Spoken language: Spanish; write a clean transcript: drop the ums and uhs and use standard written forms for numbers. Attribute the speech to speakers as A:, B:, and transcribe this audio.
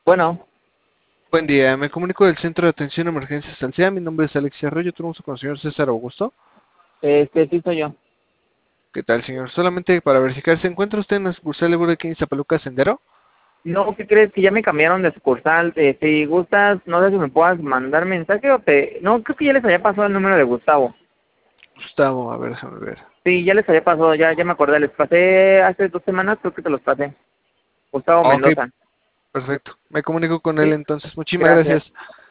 A: Bueno,
B: Buen día, me comunico del Centro de Atención a Emergencias Alsea. Mi nombre es Alexia Arroyo, tenemos con el señor César Augusto.
A: sí soy yo.
B: ¿Qué tal, señor? Solamente para verificar, ¿se encuentra usted en la sucursal de Burger King Zapaluca Sendero?
A: No, ¿qué crees? Que ya me cambiaron de sucursal. Si gustas, no sé si me puedas mandar mensaje o te... No, creo que ya les había pasado el número de Gustavo.
B: Gustavo, a ver, déjame ver.
A: Sí, ya les había pasado, ya me acordé. Les pasé hace 2 semanas, creo que te los pasé. Gustavo
B: Ok,
A: Mendoza.
B: perfecto. Me comunico con él
A: Sí,
B: entonces. Muchísimas
A: gracias.
B: gracias.